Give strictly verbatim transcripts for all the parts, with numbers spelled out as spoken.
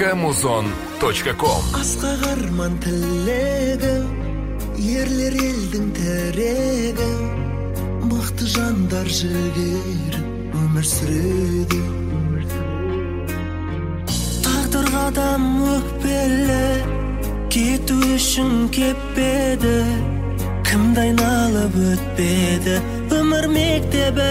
точка музон точка ком. Асқақ арман тілегі, ерлер елдің тірегі, мықты жандар жігері өмір сүреді. Тағдыр қадам өкпелі, кету үшін кеппеді, кімді айналып өтпеді өмір мектебі.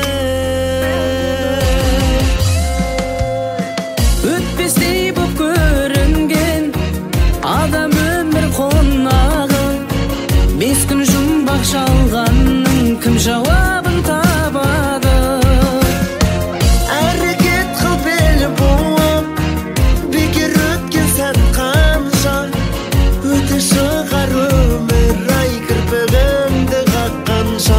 Өтпестей боп көрінген адам өмір қонағы, бес күн жұмбақ жалғанның кім жауабын табады? Әрекет қыл белі болып, бекер өткен сәт қанша, өте шығар өмір ай кірпігіңді қаққанша.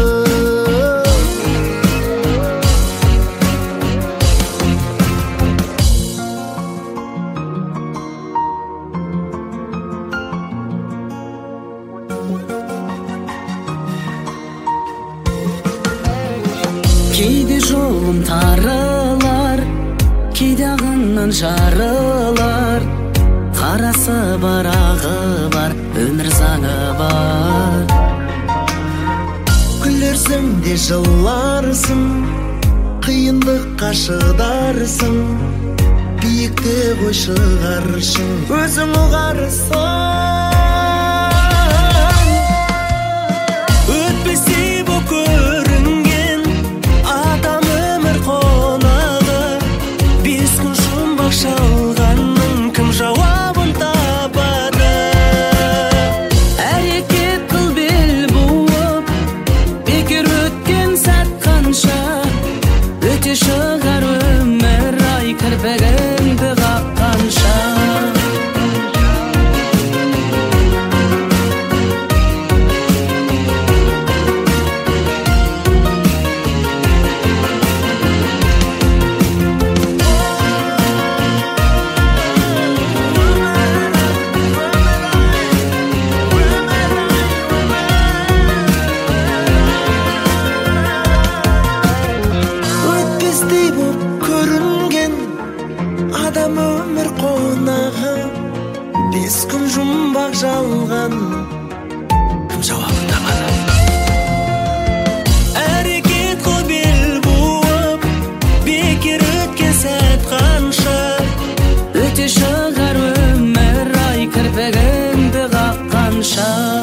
Кейде жолым тарылар, кейде ағынан жарылар, қарасы бар, ағы бар, өмір заңы бар. Күлерсің де жыларсың, қиындыққа шыдарсың, биікте ғой шығаршың, өзің ұғарсың. Өтпестей боп көрінген адам өмір қонағы, бес күн жұмбақ жалғанның кім жауабын табады? Әрекет қыл бел буып, бекер өткен сәт қанша, өте шығар өмір ай кірпігіңді қаққанша. Өтпестей боп көрінген адам өмір қонағы, бес күн жұмбақ жалған кім жауабын табады? Әрекет қыл бел буып, бекер өткен сәт қанша, Өте шығар өмір ай кірпігіңді қаққанша.